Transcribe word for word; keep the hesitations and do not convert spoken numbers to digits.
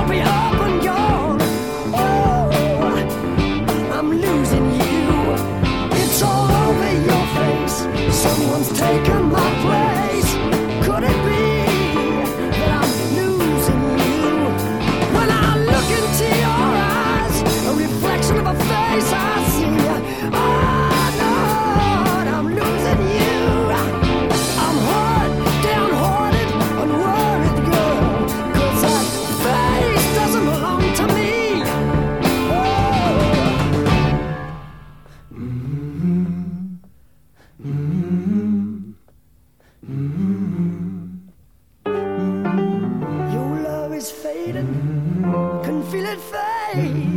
be up and gone. Oh, I'm losing you. It's all over your face. Someone's taken my place. Could it be that I'm losing you? When I look into your eyes, a reflection of a face I see. Oh Lord, I'm losing you. I'm hurt, downhearted, and worried, girl, 'cause that face doesn't belong to me. Your love is fading, can feel it fade.